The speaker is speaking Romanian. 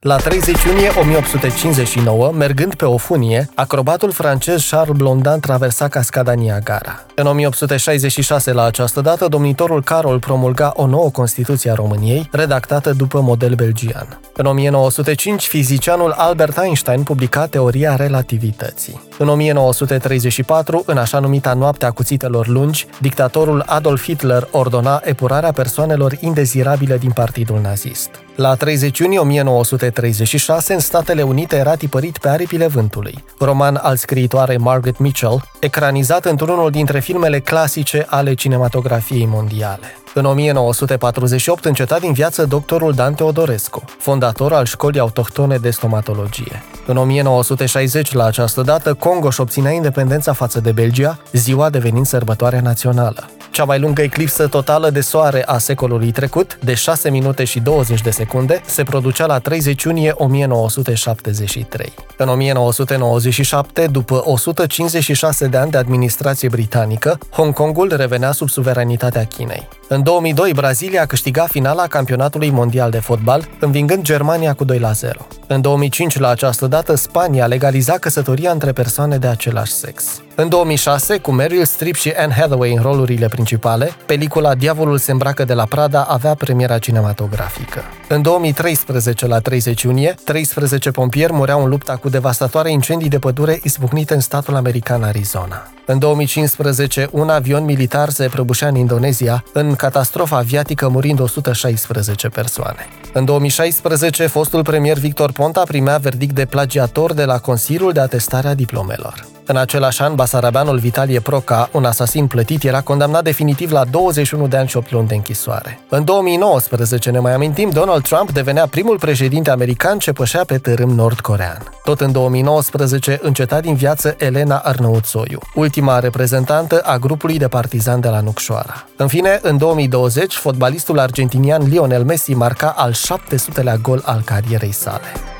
La 30 iunie 1859, mergând pe o funie, acrobatul francez Charles Blondin traversa cascada Niagara. În 1866, la această dată, domnitorul Carol promulga o nouă Constituție a României, redactată după model belgian. În 1905, fizicianul Albert Einstein publica teoria relativității. În 1934, în așa numita Noapte a cuțitelor lungi, dictatorul Adolf Hitler ordona epurarea persoanelor indezirabile din partidul nazist. La 30 iunie 1936, în Statele Unite era tipărit Pe aripile vântului, roman al scriitoarei Margaret Mitchell, ecranizat într-unul dintre filmele clasice ale cinematografiei mondiale. În 1948 înceta din viață doctorul Dan Teodorescu, fondator al Școlii Autohtone de Stomatologie. În 1960, la această dată, Congo își obținea independența față de Belgia, ziua devenind sărbătoare națională. Cea mai lungă eclipsă totală de soare a secolului trecut, de 6 minute și 20 de secunde, se producea la 30 iunie 1973. În 1997, după 156 de ani de administrație britanică, Hong Kongul revenea sub suveranitatea Chinei. În 2002, Brazilia câștiga finala campionatului mondial de fotbal, învingând Germania cu 2-0. În 2005, la această dată, Spania legaliza căsătoria între persoane de același sex. În 2006, cu Meryl Streep și Anne Hathaway în rolurile principale, pelicula Diavolul se îmbracă de la Prada avea premiera cinematografică. În 2013, la 30 iunie, 13 pompieri mureau în lupta cu devastatoare incendii de pădure izbucnite în statul american Arizona. În 2015, un avion militar se prăbușea în Indonezia, în catastrofa aviatică murind 116 persoane. În 2016, fostul premier Victor Ponta primea verdict de plagiator de la Consiliul de Atestare a Diplomelor. În același an, basarabeanul Vitalie Proca, un asasin plătit, era condamnat definitiv la 21 de ani și 8 luni de închisoare. În 2019, ne mai amintim, Donald Trump devenea primul președinte american ce pășea pe tărâm nord-corean. Tot în 2019, înceta din viață Elena Arnăuțoiu, ultima reprezentantă a grupului de partizani de la Nucșoara. În fine, în 2020, fotbalistul argentinian Lionel Messi marca al 700-lea gol al carierei sale.